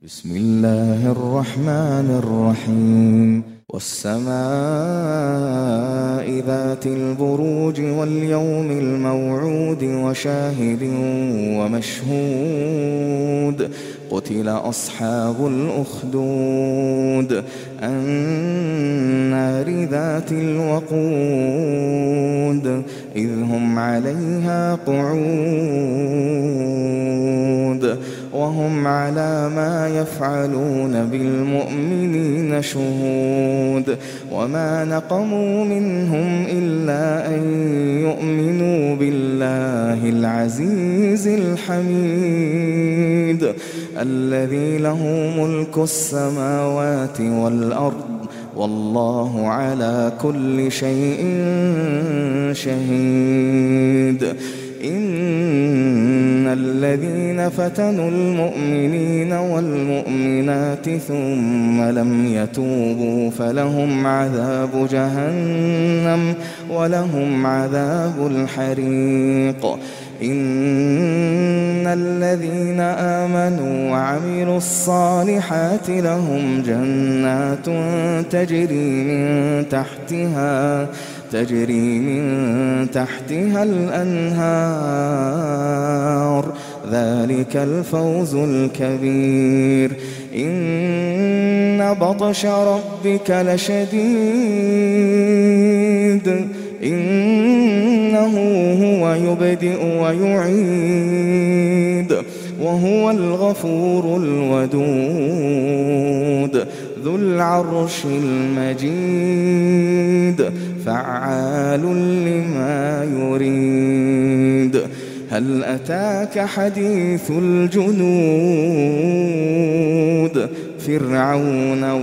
بسم الله الرحمن الرحيم والسماء ذات البروج واليوم الموعود وشاهد ومشهود قتل أصحاب الأخدود النار ذات الوقود إذ هم عليها قعود وهم على ما يفعلون بالمؤمنين شهود وما نقموا منهم إلا أن يؤمنوا بالله العزيز الحميد الذي له ملك السماوات والأرض والله على كل شيء شهيد إن الذين فتنوا المؤمنين والمؤمنات ثم لم يتوبوا فلهم عذاب جهنم ولهم عذاب الحريق إن الذين آمنوا وعملوا الصالحات لهم جنات تجري من تحتها الأنهار ذلك الفوز الكبير إن بطش ربك لشديد إنه هو يبدئ ويعيد وهو الغفور الودود ذو العرش المجيد فعال لما يريد هل أتاك حديث الجنود فرعون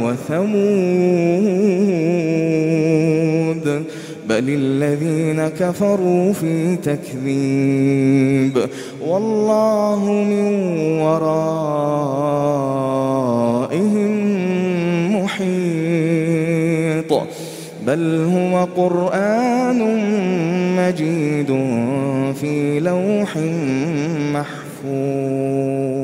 وثمود بل الذين كفروا في تكذيب والله من ورائهم محيط بل هو قرآن مجيد في لوح محفوظ.